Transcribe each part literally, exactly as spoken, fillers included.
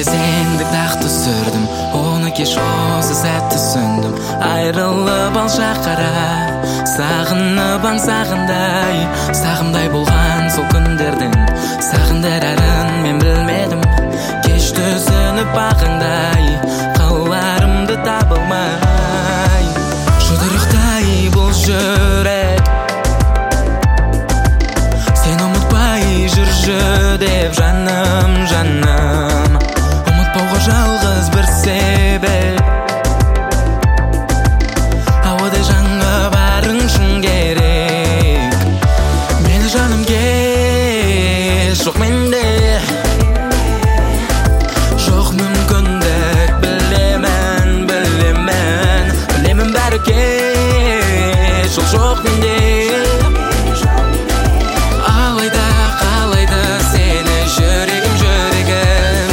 Yüreğimde sendek dağ sürdüm. Onu keş olsa sәтті sündüm. Ayrılıp al şakara, sağınıp ansağınдай, sağımдай болған сол күндерден. Сағындарарын мен білмедім. Кеш түсініп бағыңдай, қаларымды табылмай. Жұдырықтай бұл жүрек, сен ұмытпай жүрші деп жаным, жаным. Ұмытпауға жалғыз бір себеп, ауадай жаңа барың шын керек. Мені жаным кеш, жоқ менде жоқ мүмкіндік. Білемін, білемін, білемін бәрі кеш, ол жоқ менде. Алайда қалайды сені жүрегім, жүрегім.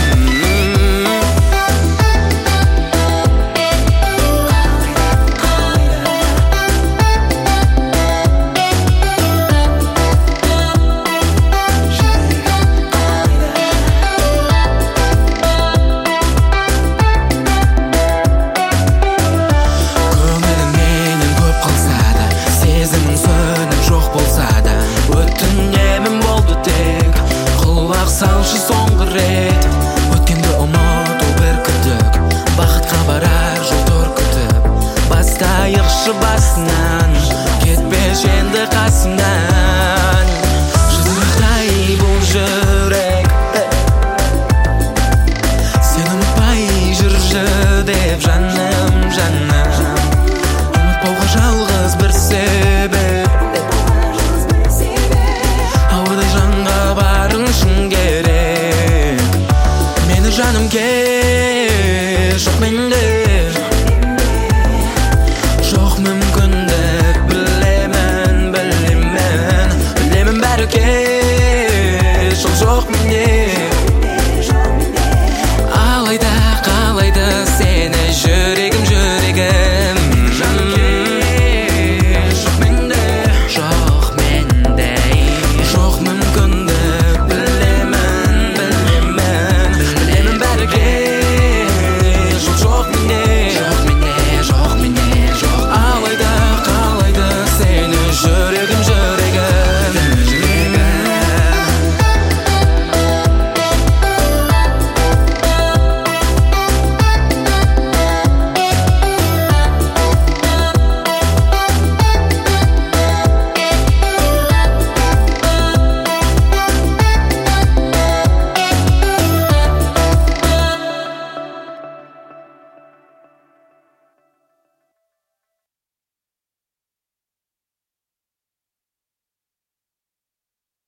Көңілің менен көп қалса да, сезімің сөніп жоқ болса да, өтінемін болды тек, құлақ салшы соңғы рет. Өткенді ұмыт ол бір күдік, бақытқа барар жол тұр күтіп. Бастайықшы басынан, кетпеш енді қасымнан. Жұдырықтай бұл жүрек, сен ұмытпай жүрші деп жаным, жаным. Ұмытпауға жалғыз